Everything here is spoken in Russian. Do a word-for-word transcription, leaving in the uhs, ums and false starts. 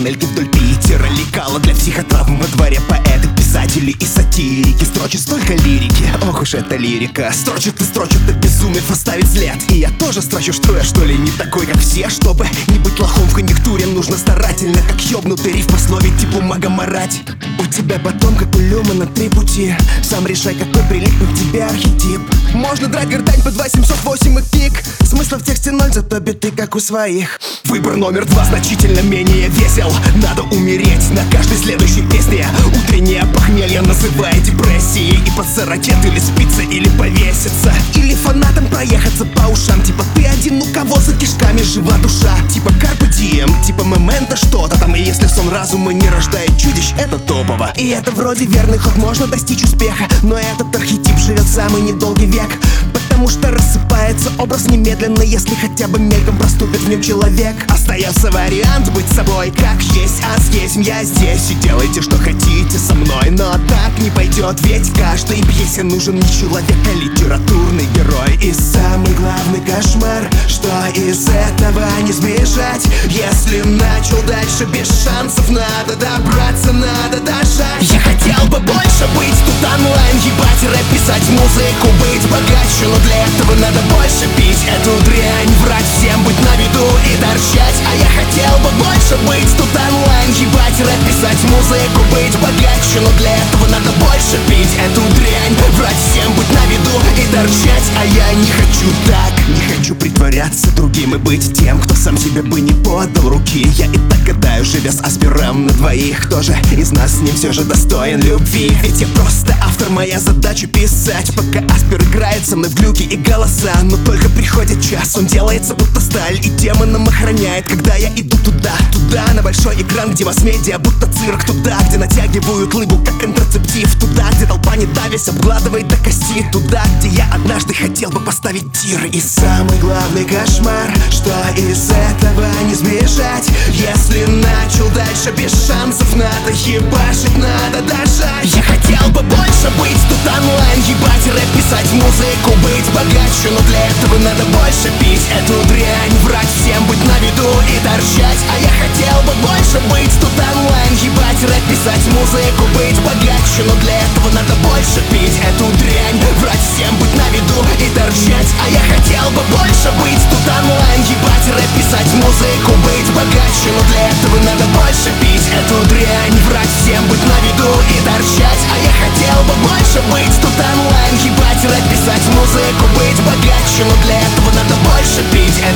панельки вдоль Питера, лекала для психотравм во дворе поэты, писатели и сатирики. Строчат столько лирики, ох уж эта лирика. Строчат и строчат, обезумев оставить след. И я тоже строчу, что я что ли не такой, как все. Чтобы не быть лохом в конъюнктуре, нужно старательно, как ёбнутый риф по слове типа мага марать. У тебя потом, как у Люмана, три пути. Сам решай, какой прилипнет к тебе архетип. Можно драть гортань под восемьсот восемь и пик. Смысла в тексте ноль, зато биты как у своих. Выбор номер два значительно менее весел. Надо умереть на каждой следующей песне. Утреннее похмелье называй депрессией. И под сорокет или спиться, или повеситься. Или фанатом проехаться по ушам. Типа ты один, у кого за кишками жива душа. Типа Carpe Diem, типа Memento что-то там. И если сон разума не рождает чудищ, это топово. И это вроде верный ход, можно достичь успеха. Но этот архетип живет самый недолгий век. Потому что рассыпается образ немедленно, если хотя бы мельком проступит в нем человек. Остается вариант быть собой как есть, а съесть я здесь. И делайте, что хотите со мной, но так не пойдет. Ведь каждой пьесе нужен не человек, а литературный герой. И самый главный кошмар, что из этого не сбежать. Если начал дальше без шансов, надо добраться, надо дожать. Я хотел бы больше быть тут онлайн, ебать рэп, писать музыку, быть богаче. Но для этого надо больше пить эту дрянь, врать всем, быть на виду и торчать. А я хотел бы больше быть тут онлайн, ебать рэп, писать музыку, быть богаче. Но для этого надо больше пить эту дрянь, врать всем, быть на виду и торчать. А я не хочу так, не хочу притворяться другим и быть тем, кто сам себе бы не подал руки. Я и так гадаю, живя с Аспером на двоих, кто же из нас с ним все же достоин любви. Ведь я просто автор, моя задача писать, пока Аспер играет со мной в глюки и голоса. Но только приходит час, он делается будто сталь и демоном охраняет, когда я иду туда, туда, на большой экран, где масс-медиа будто цирк. Туда, где натягивают лыбу как контрацептив. Туда, где толпа не давясь обгладывает до кости. Туда, где я однажды хотел бы поставить тир. И самый главный кошмар, что из этого не сбежать. Если начал дальше без шансов, надо ебашить, надо дожать. Я хотел бы больше быть тут онлайн, ебать рэп, писать музыку, быть богаче. Но для этого надо больше пить эту дрянь, врать всем, быть на виду и торчать. А я хотел бы больше быть тут онлайн, ебать рэп, писать музыку, быть богаче. Но для этого надо больше пить эту дрянь, врать всем, быть на виду и торчать. А я хотел бы больше быть тут онлайн, ебать рэп, писать музыку, быть богаче. Но для этого надо больше пить эту дрянь, врать всем, быть на виду и торчать. А я хотел бы больше быть тут онлайн, ебать рэп, писать музыку, быть богаче. Но для этого надо больше пить